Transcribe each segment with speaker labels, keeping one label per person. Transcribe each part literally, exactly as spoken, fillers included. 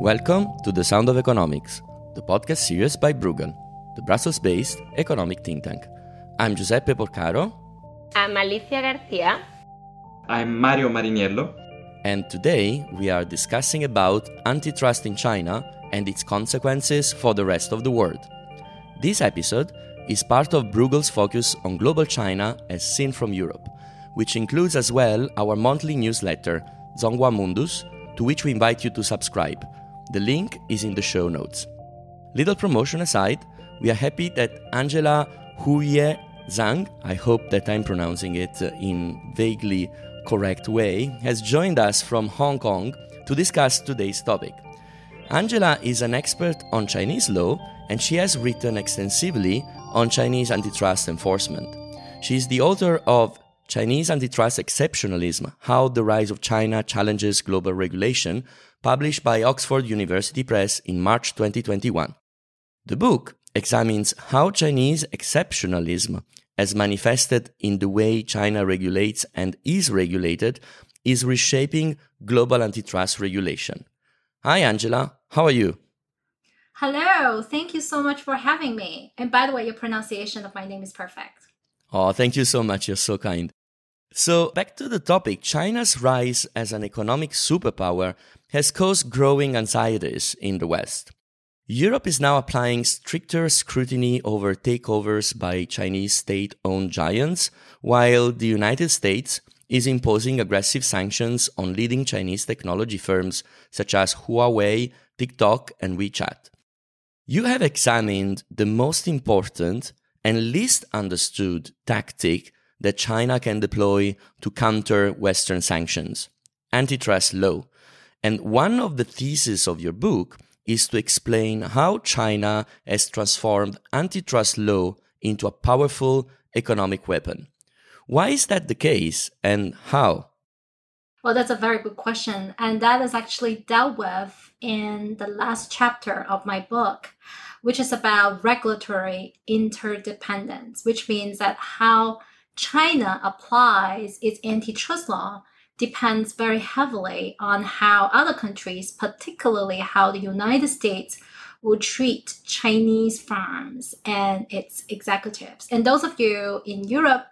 Speaker 1: Welcome to The Sound of Economics, the podcast series by Bruegel, the Brussels-based economic think tank. I'm Giuseppe Porcaro.
Speaker 2: I'm Alicia Garcia.
Speaker 3: I'm Mario Mariniello.
Speaker 1: And today we are discussing about antitrust in China and its consequences for the rest of the world. This episode is part of Bruegel's focus on global China as seen from Europe, which includes as well our monthly newsletter, Zonghua Mundus, to which we invite you to subscribe. The link is in the show notes. Little promotion aside, we are happy that Angela Huye Zhang, I hope that I'm pronouncing it in vaguely correct way, has joined us from Hong Kong to discuss today's topic. Angela is an expert on Chinese law and she has written extensively on Chinese antitrust enforcement. She is the author of Chinese Antitrust Exceptionalism, How the Rise of China Challenges Global Regulation, published by Oxford University Press in March twenty twenty-one. The book examines how Chinese exceptionalism, as manifested in the way China regulates and is regulated, is reshaping global antitrust regulation. Hi, Angela. How are you?
Speaker 4: Hello. Thank you so much for having me. And by the way, your pronunciation of my name is perfect.
Speaker 1: Oh, thank you so much. You're so kind. So, back to the topic, China's rise as an economic superpower has caused growing anxieties in the West. Europe is now applying stricter scrutiny over takeovers by Chinese state-owned giants, while the United States is imposing aggressive sanctions on leading Chinese technology firms such as Huawei, TikTok, and WeChat. You have examined the most important and least understood tactic that China can deploy to counter Western sanctions, antitrust law. And one of the theses of your book is to explain how China has transformed antitrust law into a powerful economic weapon. Why is that the case and how?
Speaker 4: Well, that's a very good question. And that is actually dealt with in the last chapter of my book, which is about regulatory interdependence, which means that how China applies its antitrust law depends very heavily on how other countries, particularly how the United States, will treat Chinese firms and its executives. And those of you in Europe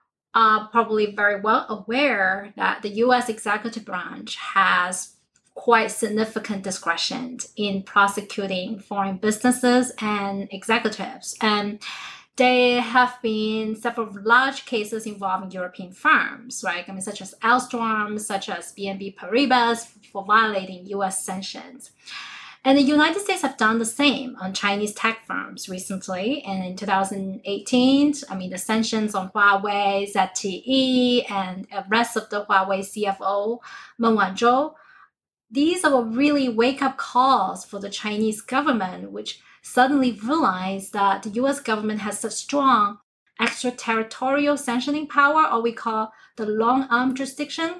Speaker 4: are probably very well aware that the U S executive branch has quite significant discretion in prosecuting foreign businesses and executives. And there have been several large cases involving European firms, right? I mean, such as Alstom, such as B N P Paribas for violating U S sanctions. And the United States have done the same on Chinese tech firms recently. And in two thousand eighteen, I mean, the sanctions on Huawei, Z T E, and the rest of the Huawei C F O, Meng Wanzhou, these are really wake-up calls for the Chinese government, which suddenly realized that the U S government has such strong extraterritorial sanctioning power, or we call the long-arm jurisdiction.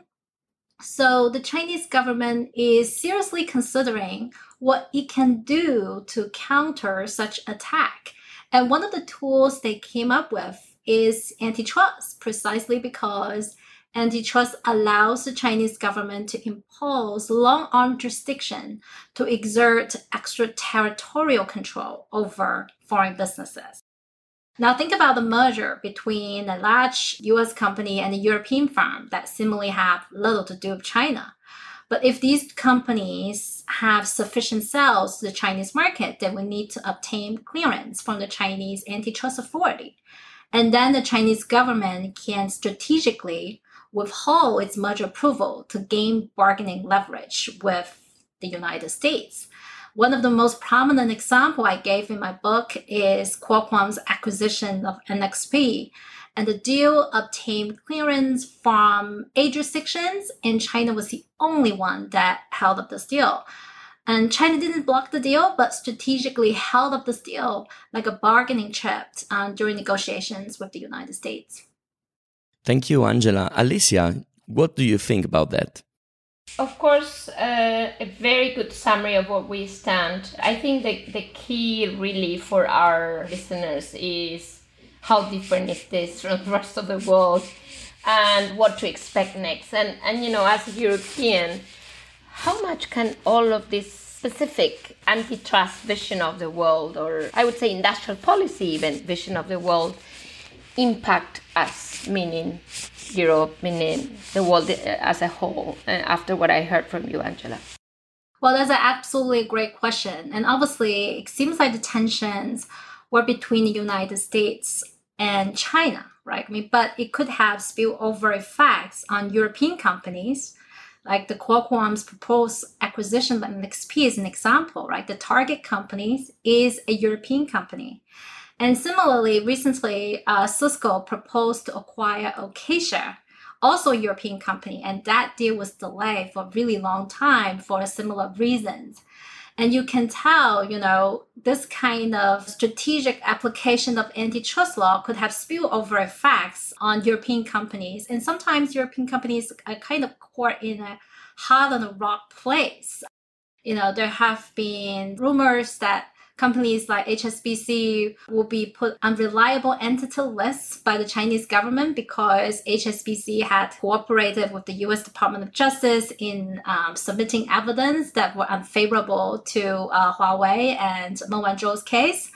Speaker 4: So the Chinese government is seriously considering what it can do to counter such attack. And one of the tools they came up with is antitrust, precisely because antitrust allows the Chinese government to impose long-arm jurisdiction to exert extraterritorial control over foreign businesses. Now think about the merger between a large U S company and a European firm that seemingly have little to do with China. But if these companies have sufficient sales to the Chinese market, then we need to obtain clearance from the Chinese antitrust authority. And then the Chinese government can strategically withhold its merger approval to gain bargaining leverage with the United States. One of the most prominent examples I gave in my book is Qualcomm's acquisition of N X P. And the deal obtained clearance from eight jurisdictions, and China was the only one that held up this deal. And China didn't block the deal, but strategically held up this deal like a bargaining chip um, during negotiations with the United States.
Speaker 1: Thank you, Angela. Alicia, what do you think about that?
Speaker 2: Of course, uh, a very good summary of where we stand. I think the, the key really for our listeners is how different is this from the rest of the world and what to expect next. And, and you know, as a European, how much can all of this specific antitrust vision of the world, or I would say industrial policy even vision of the world, impact us, meaning Europe, meaning the world as a whole, uh, after what I heard from you, Angela?
Speaker 4: Well, that's an absolutely great question. And obviously, it seems like the tensions were between the United States and China, right? I mean, but it could have spillover effects on European companies, like the Qualcomm's proposed acquisition by N X P is an example, right? The target company is a European company. And similarly, recently, uh, Cisco proposed to acquire Acacia, also a European company, and that deal was delayed for a really long time for similar reasons. And you can tell, you know, this kind of strategic application of antitrust law could have spillover effects on European companies. And sometimes European companies are kind of caught in a hard on a rock place. You know, there have been rumors that companies like H S B C will be put on reliable entity lists by the Chinese government because H S B C had cooperated with the U S Department of Justice in um, submitting evidence that were unfavorable to uh, Huawei and Meng Wanzhou's case.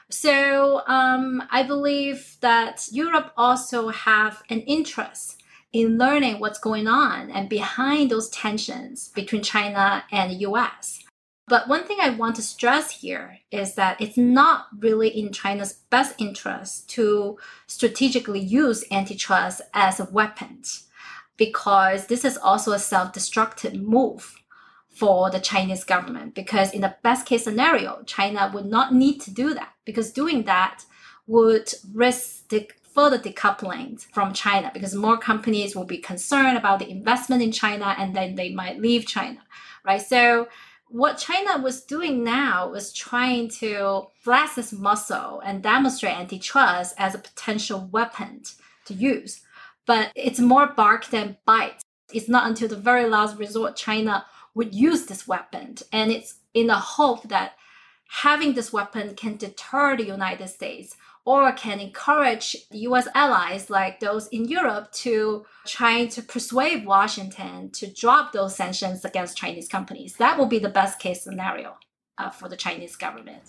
Speaker 4: So um, I believe that Europe also have an interest in learning what's going on and behind those tensions between China and the U S. But one thing I want to stress here is that it's not really in China's best interest to strategically use antitrust as a weapon, because this is also a self-destructive move for the Chinese government. Because in the best case scenario, China would not need to do that, because doing that would risk the further decoupling from China, because more companies will be concerned about the investment in China and then they might leave China, right? So what China was doing now was trying to flex its muscle and demonstrate antitrust as a potential weapon to use. But it's more bark than bite. It's not until the very last resort China would use this weapon. And it's in the hope that having this weapon can deter the United States or can encourage U S allies like those in Europe to try to persuade Washington to drop those sanctions against Chinese companies. That will be the best case scenario uh, for the Chinese government.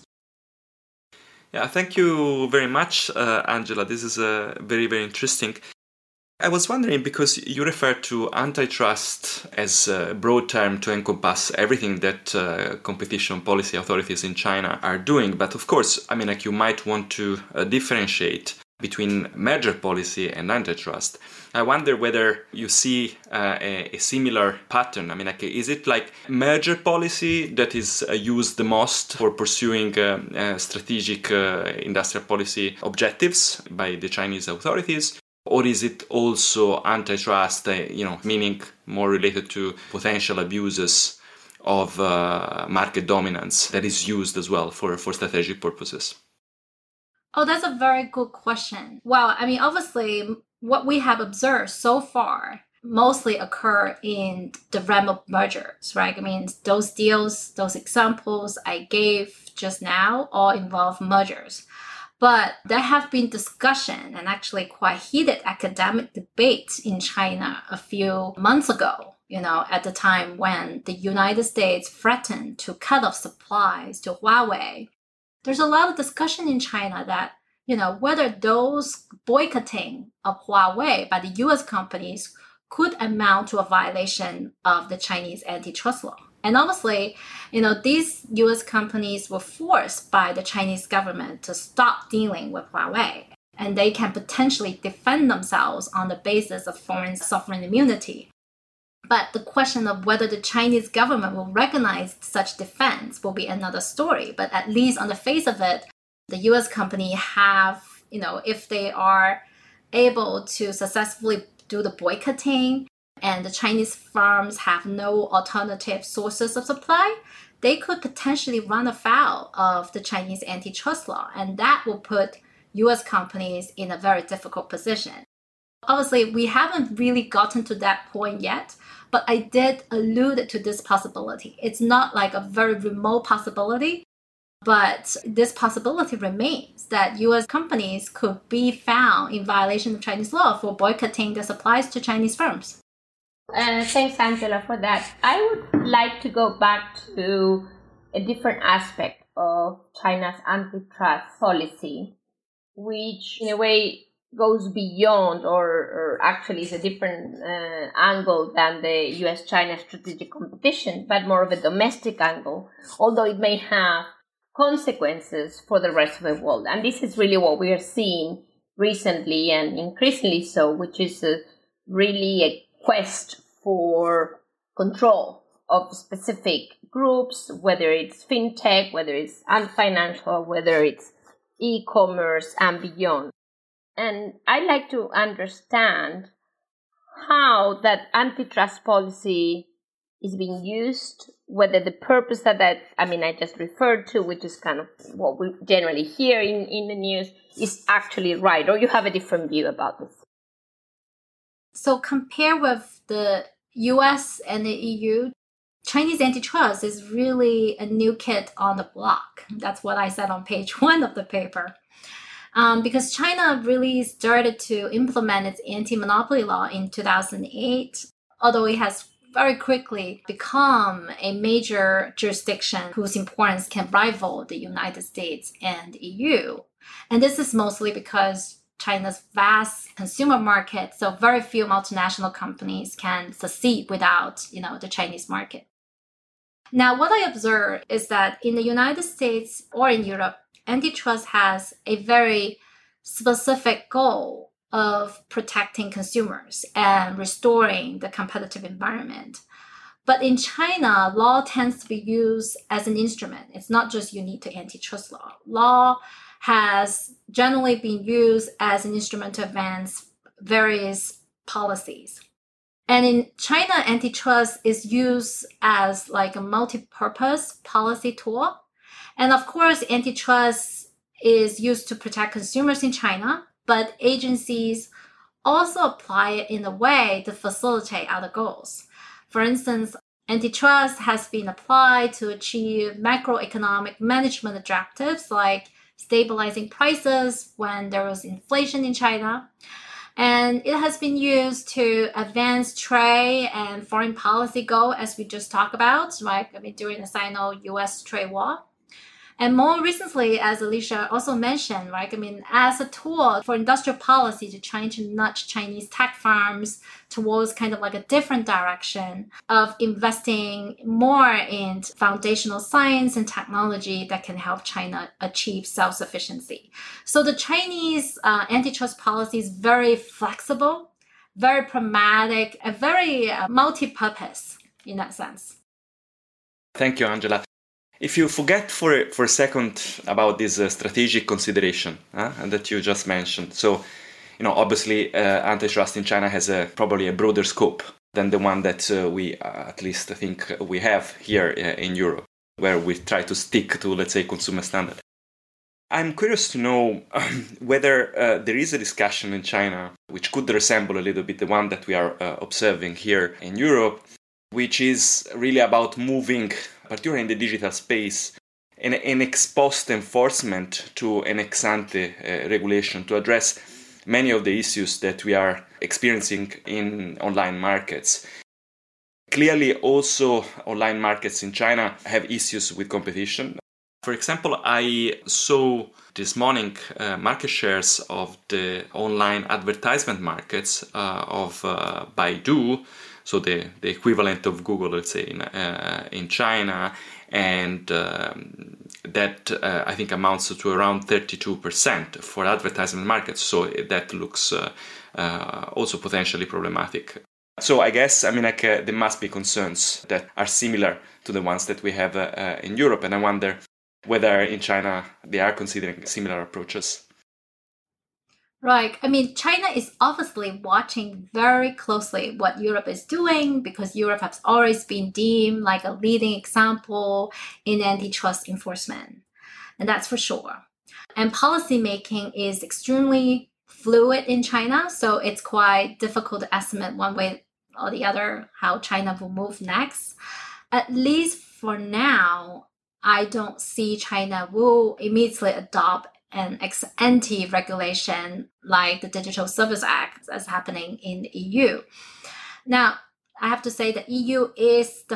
Speaker 3: Yeah, thank you very much, uh, Angela. This is uh, very, very interesting. I was wondering, because you refer to antitrust as a broad term to encompass everything that uh, competition policy authorities in China are doing. But of course, I mean, like you might want to uh, differentiate between merger policy and antitrust. I wonder whether you see uh, a, a similar pattern. I mean, like, is it like merger policy that is uh, used the most for pursuing uh, uh, strategic uh, industrial policy objectives by the Chinese authorities? Or is it also antitrust, uh, you know, meaning more related to potential abuses of uh, market dominance that is used as well for, for strategic purposes?
Speaker 4: Oh, that's a very good question. Well, I mean, obviously, what we have observed so far mostly occur in the realm of mergers, right? I mean, those deals, those examples I gave just now all involve mergers. But there have been discussion and actually quite heated academic debates in China a few months ago, you know, at the time when the United States threatened to cut off supplies to Huawei. There's a lot of discussion in China that, you know, whether those boycotting of Huawei by the U S companies could amount to a violation of the Chinese antitrust law. And obviously, you know, these U S companies were forced by the Chinese government to stop dealing with Huawei, and they can potentially defend themselves on the basis of foreign sovereign immunity. But the question of whether the Chinese government will recognize such defense will be another story. But at least on the face of it, the U S company have, you know, if they are able to successfully do the boycotting, and the Chinese firms have no alternative sources of supply, they could potentially run afoul of the Chinese antitrust law. And that will put U S companies in a very difficult position. Obviously, we haven't really gotten to that point yet, but I did allude to this possibility. It's not like a very remote possibility, but this possibility remains that U S companies could be found in violation of Chinese law for boycotting the supplies to Chinese firms.
Speaker 2: Uh, thanks, Angela, for that. I would like to go back to a different aspect of China's antitrust policy, which in a way goes beyond or, or actually is a different uh, angle than the U S China strategic competition, but more of a domestic angle, although it may have consequences for the rest of the world. And this is really what we are seeing recently and increasingly so, which is a, really a quest for control of specific groups, whether it's fintech, whether it's unfinancial, whether it's e-commerce and beyond. And I'd like to understand how that antitrust policy is being used, whether the purpose that, that I mean, I just referred to, which is kind of what we generally hear in, in the news, is actually right, or you have a different view about this.
Speaker 4: So compare with the U S and the E U, Chinese antitrust is really a new kid on the block. That's what I said on page one of the paper. Um, because China really started to implement its anti-monopoly law in two thousand eight, although it has very quickly become a major jurisdiction whose importance can rival the United States and E U. And this is mostly because China's vast consumer market, so very few multinational companies can succeed without, you know, the Chinese market. Now, what I observe is that in the United States or in Europe, antitrust has a very specific goal of protecting consumers and restoring the competitive environment. But in China, law tends to be used as an instrument. It's not just unique to antitrust law. Law has generally been used as an instrument to advance various policies. And in China, antitrust is used as like a multi-purpose policy tool. And of course, antitrust is used to protect consumers in China, but agencies also apply it in a way to facilitate other goals. For instance, antitrust has been applied to achieve macroeconomic management objectives like stabilizing prices when there was inflation in China. And it has been used to advance trade and foreign policy goals, as we just talked about, right? I mean, during the Sino-U S trade war. And more recently, as Alicia also mentioned, right, I mean, as a tool for industrial policy to try to nudge Chinese tech firms towards kind of like a different direction of investing more in foundational science and technology that can help China achieve self-sufficiency. So the Chinese uh, antitrust policy is very flexible, very pragmatic, and very uh, multi-purpose in that sense.
Speaker 3: Thank you, Angela. If you forget for a, for a second about this uh, strategic consideration uh, that you just mentioned, so you know, obviously, uh, antitrust in China has a probably a broader scope than the one that uh, we, uh, at least I think, we have here uh, in Europe, where we try to stick to, let's say, consumer standard. I'm curious to know um, whether uh, there is a discussion in China which could resemble a little bit the one that we are uh, observing here in Europe, which is really about moving, particularly in the digital space, an, an ex post enforcement to an ex ante uh, regulation to address many of the issues that we are experiencing in online markets. Clearly, also, online markets in China have issues with competition. For example, I saw this morning uh, market shares of the online advertisement markets uh, of uh, Baidu, so the, the equivalent of Google, let's say, in, uh, in China, and um, that uh, I think amounts to around thirty-two percent for advertisement markets, so that looks uh, uh, also potentially problematic. So I guess, I mean, like, uh, there must be concerns that are similar to the ones that we have uh, uh, in Europe, and I wonder whether in China they are considering similar approaches.
Speaker 4: Right. I mean, China is obviously watching very closely what Europe is doing because Europe has always been deemed like a leading example in antitrust enforcement. And that's for sure. And policymaking is extremely fluid in China, so it's quite difficult to estimate one way or the other how China will move next. At least for now, I don't see China will immediately adopt an ex ante regulation like the Digital Service Act as happening in the E U. Now, I have to say the E U is the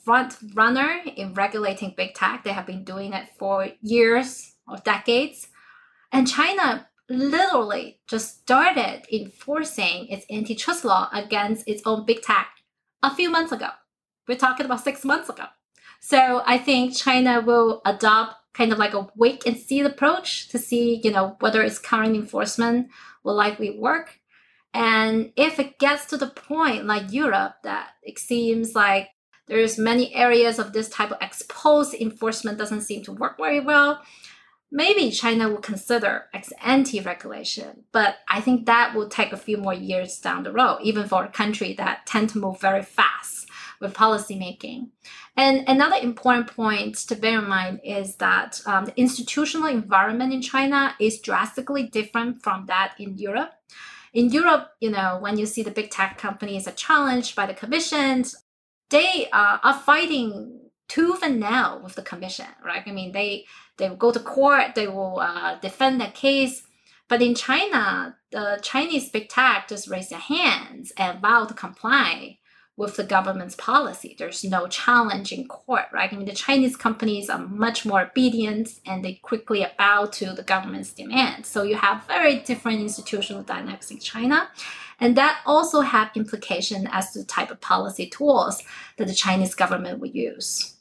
Speaker 4: front runner in regulating big tech. They have been doing it for years or decades. And China literally just started enforcing its antitrust law against its own big tech a few months ago. We're talking about six months ago. So I think China will adopt kind of like a wait and see approach to see, you know, whether its current enforcement will likely work. And if it gets to the point like Europe, that it seems like there's many areas of this type of ex post enforcement doesn't seem to work very well, maybe China will consider ex ante regulation. But I think that will take a few more years down the road, even for a country that tend to move very fast with policymaking. And another important point to bear in mind is that um, the institutional environment in China is drastically different from that in Europe. In Europe, you know, when you see the big tech companies are challenged by the commissions, they uh, are fighting tooth and nail with the commission, right? I mean, they they will go to court, they will uh, defend their case. But in China, the Chinese big tech just raise their hands and vow to comply with the government's policy. There's no challenge in court, right? I mean, the Chinese companies are much more obedient and they quickly bow to the government's demands. So you have very different institutional dynamics in China. And that also have implication as to the type of policy tools that the Chinese government would use.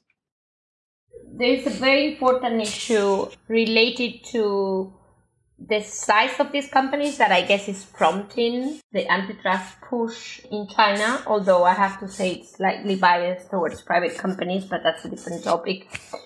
Speaker 2: There is a very important issue related to the size of these companies that I guess is prompting the antitrust push in China, although I have to say it's slightly biased towards private companies, but that's a different topic.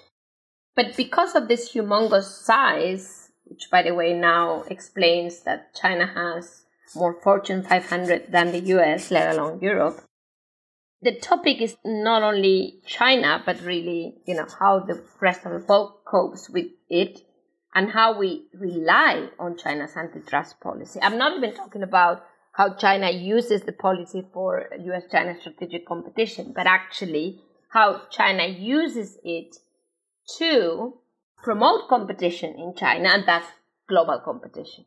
Speaker 2: But because of this humongous size, which by the way now explains that China has more Fortune five hundred than the U S, let alone Europe, the topic is not only China, but really, you know, how the rest of the world copes with it, and how we rely on China's antitrust policy. I'm not even talking about how China uses the policy for U S China strategic competition, but actually how China uses it to promote competition in China, and that's global competition.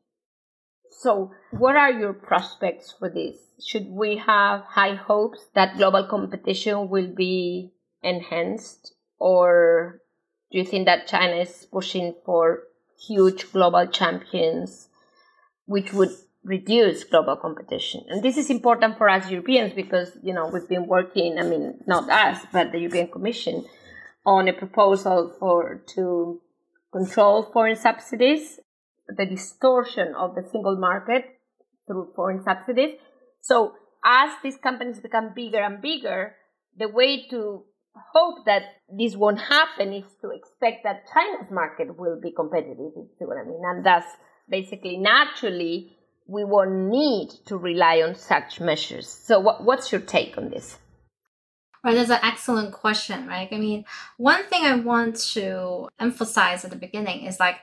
Speaker 2: So what are your prospects for this? Should we have high hopes that global competition will be enhanced, or do you think that China is pushing for huge global champions, which would reduce global competition? And this is important for us Europeans because, you know, we've been working, I mean, not us, but the European Commission, on a proposal for to control foreign subsidies, the distortion of the single market through foreign subsidies. So as these companies become bigger and bigger, the way to hope that this won't happen is to expect that China's market will be competitive, you see what I mean? And thus, basically, naturally, we won't need to rely on such measures. So what, what's your take on this?
Speaker 4: Right, that's an excellent question, right? I mean, one thing I want to emphasize at the beginning is like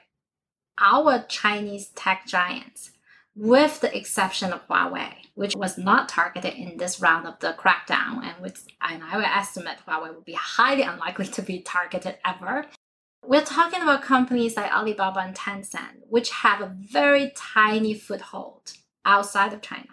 Speaker 4: our Chinese tech giants, with the exception of Huawei, which was not targeted in this round of the crackdown, and which and I would estimate Huawei would be highly unlikely to be targeted ever. We're talking about companies like Alibaba and Tencent, which have a very tiny foothold outside of China.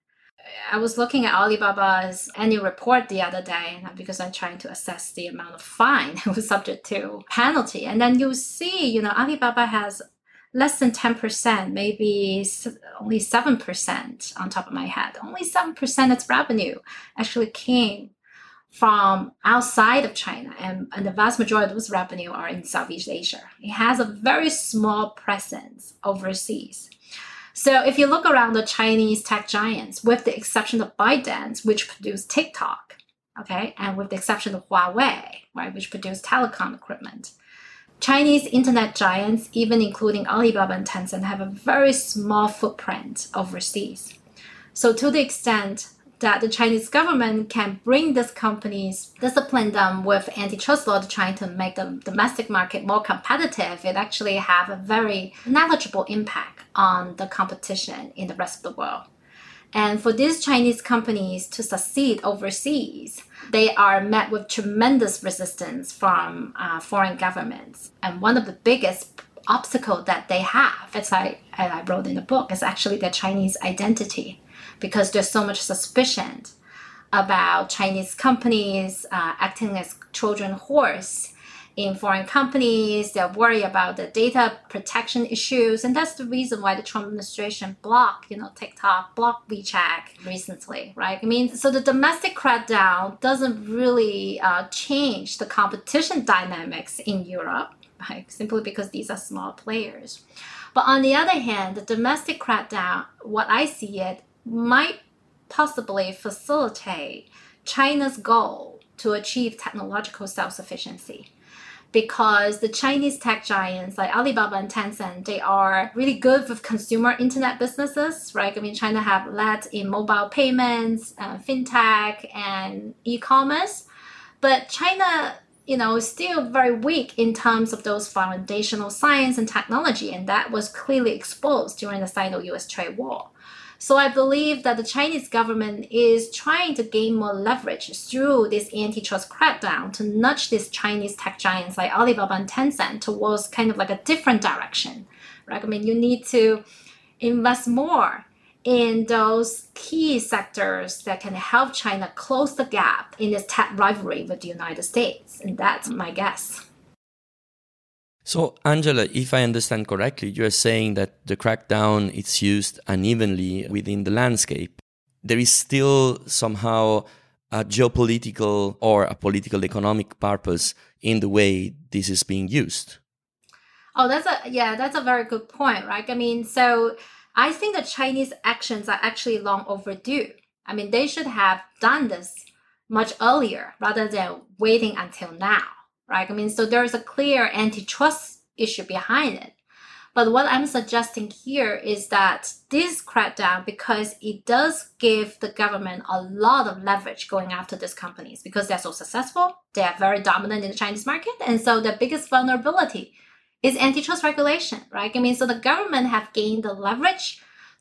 Speaker 4: I was looking at Alibaba's annual report the other day because I'm trying to assess the amount of fine it was subject to penalty. And then you'll see, you know, Alibaba has less than ten percent, maybe only seven percent on top of my head. Only seven percent of its revenue actually came from outside of China. And, and the vast majority of its revenue are in Southeast Asia. It has a very small presence overseas. So if you look around the Chinese tech giants, with the exception of ByteDance, which produce TikTok, okay, and with the exception of Huawei, right, which produce telecom equipment, Chinese internet giants, even including Alibaba and Tencent, have a very small footprint overseas. So to the extent that the Chinese government can bring these companies, discipline them with antitrust law to try to make the domestic market more competitive, it actually have a very negligible impact on the competition in the rest of the world. And for these Chinese companies to succeed overseas, they are met with tremendous resistance from uh, foreign governments. And one of the biggest obstacles that they have, as I, as I wrote in the book, is actually their Chinese identity, because there's so much suspicion about Chinese companies uh, acting as Trojan horse in foreign companies. They're worried about the data protection issues. And that's the reason why the Trump administration blocked, you know, TikTok, blocked WeChat recently, right? I mean, so the domestic crackdown doesn't really uh, change the competition dynamics in Europe, right? Simply because these are small players. But on the other hand, the domestic crackdown, what I see it, might possibly facilitate China's goal to achieve technological self-sufficiency. Because the Chinese tech giants like Alibaba and Tencent, they are really good with consumer internet businesses, right? I mean, China have led in mobile payments, uh, fintech, and e-commerce. But China, you know, is still very weak in terms of those foundational science and technology, and that was clearly exposed during the Sino-U S trade war. So I believe that the Chinese government is trying to gain more leverage through this antitrust crackdown to nudge these Chinese tech giants like Alibaba and Tencent towards kind of like a different direction, right? I mean, you need to invest more in those key sectors that can help China close the gap in its tech rivalry with the United States. And that's my guess.
Speaker 1: So, Angela, if I understand correctly, you're saying that the crackdown is used unevenly within the landscape. There is still somehow a geopolitical or a political economic purpose in the way this is being used.
Speaker 4: Oh, that's a yeah, that's a very good point, right? I mean, so I think the Chinese actions are actually long overdue. I mean, they should have done this much earlier rather than waiting until now. Right? I mean, so there's a clear antitrust issue behind it. But what I'm suggesting here is that this crackdown, because it does give the government a lot of leverage going after these companies because they're so successful, they are very dominant in the Chinese market. And so the biggest vulnerability is antitrust regulation, right? I mean, so the government have gained the leverage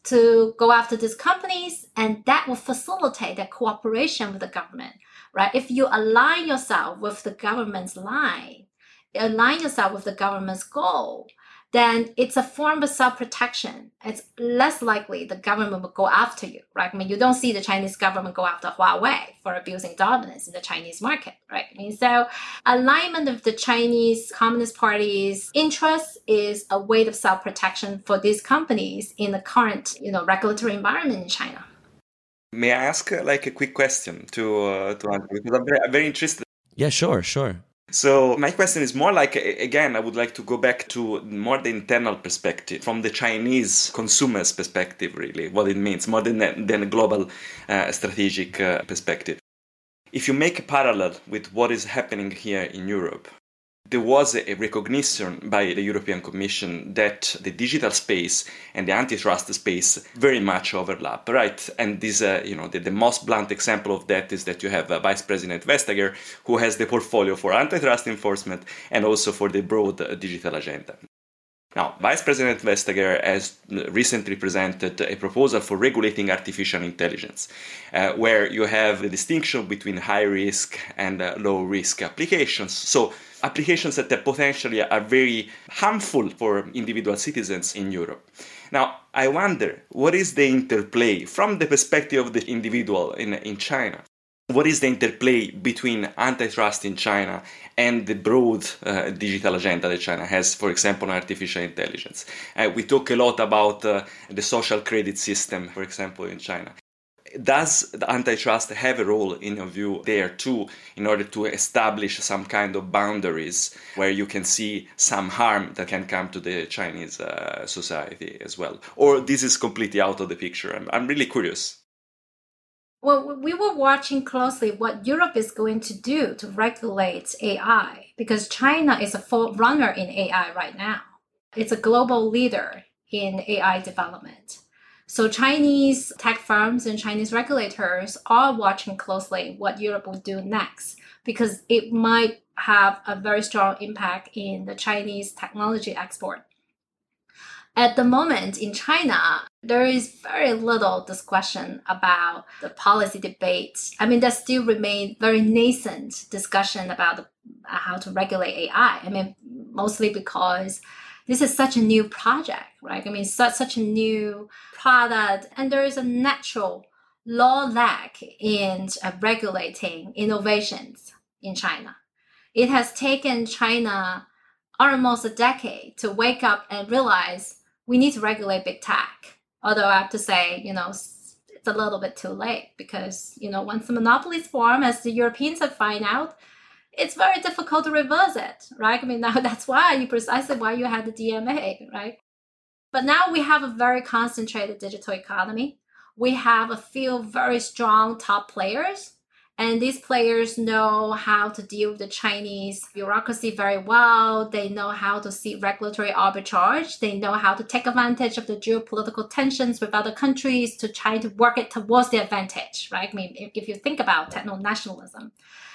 Speaker 4: to go after these companies, and that will facilitate the cooperation with the government. Right? If you align yourself with the government's line, align yourself with the government's goal, then it's a form of self-protection. It's less likely the government will go after you, right? I mean, you don't see the Chinese government go after Huawei for abusing dominance in the Chinese market, right? I mean, so alignment of the Chinese Communist Party's interests is a way of self-protection for these companies in the current, you know, regulatory environment in China.
Speaker 3: May I ask uh, like a quick question to uh, to Andrew, because I'm very, I'm very interested.
Speaker 1: Yeah, sure, sure.
Speaker 3: So my question is more like, again, I would like to go back to more the internal perspective, from the Chinese consumer's perspective, really, what it means, more than, than a global uh, strategic uh, perspective. If you make a parallel with what is happening here in Europe, there was a recognition by the European Commission that the digital space and the antitrust space very much overlap, right? And this, uh, you know, the, the most blunt example of that is that you have uh, Vice President Vestager, who has the portfolio for antitrust enforcement and also for the broad uh, digital agenda. Now, Vice President Vestager has recently presented a proposal for regulating artificial intelligence, uh, where you have the distinction between high-risk and uh, low-risk applications. So, applications that potentially are very harmful for individual citizens in Europe. Now, I wonder, what is the interplay from the perspective of the individual in, in China? What is the interplay between antitrust in China and the broad uh, digital agenda that China has, for example, on artificial intelligence? Uh, we talk a lot about uh, the social credit system, for example, in China. Does the antitrust have a role, in your view, there too, in order to establish some kind of boundaries where you can see some harm that can come to the Chinese uh, society as well? Or this is completely out of the picture? I'm, I'm really curious.
Speaker 4: Well, we were watching closely what Europe is going to do to regulate A I, because China is a forerunner in A I right now. It's a global leader in A I development. So Chinese tech firms and Chinese regulators are watching closely what Europe will do next, because it might have a very strong impact in the Chinese technology export. At the moment in China, there is very little discussion about the policy debates. I mean, there still remain very nascent discussion about the, how to regulate A I. I mean, mostly because this is such a new project, right? I mean, such, such a new product, and there is a natural long lag in uh, regulating innovations in China. It has taken China almost a decade to wake up and realize we need to regulate big tech. Although I have to say, you know, it's a little bit too late because, you know, once the monopolies form, as the Europeans have found out, it's very difficult to reverse it, right? I mean, now that's why you precisely why you had the D M A, right? But now we have a very concentrated digital economy. We have a few very strong top players, and these players know how to deal with the Chinese bureaucracy very well. They know how to see regulatory arbitrage. They know how to take advantage of the geopolitical tensions with other countries to try to work it towards their advantage, right? I mean, if, if you think about techno-nationalism.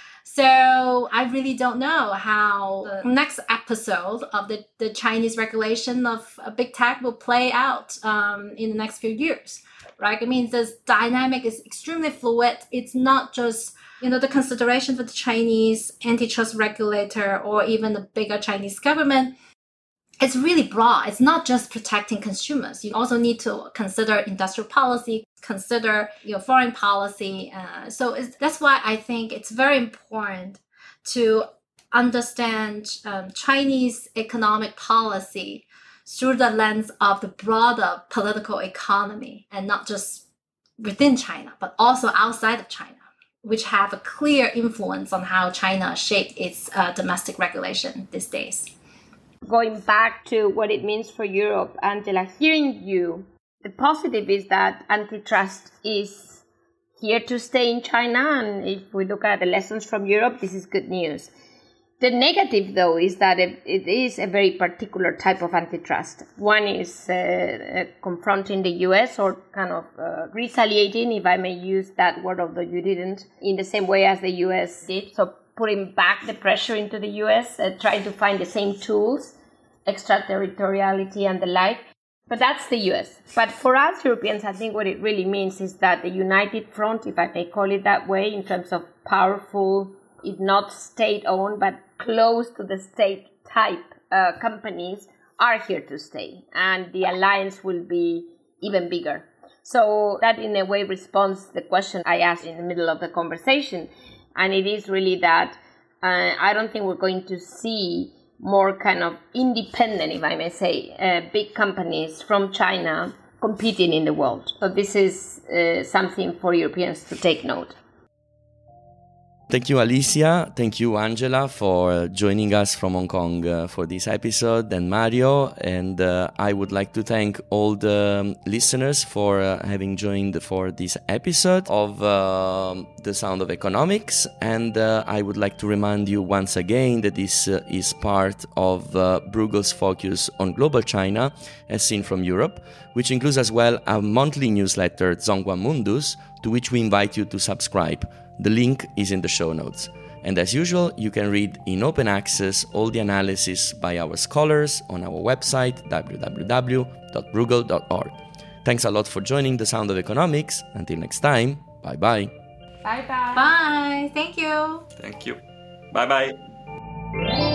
Speaker 4: So I really don't know how the next episode of the, the Chinese regulation of big tech will play out um, in the next few years, right? I mean, this dynamic is extremely fluid. It's not just, you know, the consideration for the Chinese antitrust regulator or even the bigger Chinese government. It's really broad. It's not just protecting consumers. You also need to consider industrial policy, consider your foreign policy. Uh, so it's, that's why I think it's very important to understand um, Chinese economic policy through the lens of the broader political economy and not just within China, but also outside of China, which have a clear influence on how China shapes its uh, domestic regulation these days.
Speaker 2: Going back to what it means for Europe, Angela, hearing you, the positive is that antitrust is here to stay in China. And if we look at the lessons from Europe, this is good news. The negative, though, is that it, it is a very particular type of antitrust. One is uh, confronting the U S or kind of uh, retaliating, if I may use that word, although you didn't, in the same way as the U S did. So putting back the pressure into the U S, uh, trying to find the same tools, extraterritoriality and the like. But that's the U S. But for us Europeans, I think what it really means is that the united front, if I may call it that way, in terms of powerful, if not state-owned, but close to the state type uh, companies, are here to stay. And the alliance will be even bigger. So that in a way responds to the question I asked in the middle of the conversation. And it is really that uh, I don't think we're going to see more kind of independent, if I may say, uh, big companies from China competing in the world. So this is uh, something for Europeans to take note.
Speaker 1: Thank you, Alicia. Thank you, Angela, for joining us from Hong Kong uh, for this episode, and Mario. And uh, I would like to thank all the um, listeners for uh, having joined for this episode of uh, The Sound of Economics. And uh, I would like to remind you once again that this uh, is part of uh, Bruegel's focus on global China, as seen from Europe, which includes as well a monthly newsletter, Zhongguan Mundus, to which we invite you to subscribe. The link is in the show notes. And as usual, you can read in open access all the analysis by our scholars on our website, w w w dot bruegel dot org. Thanks a lot for joining The Sound of Economics. Until next time, bye-bye.
Speaker 2: Bye-bye.
Speaker 4: Bye. Thank you.
Speaker 3: Thank you. Bye-bye.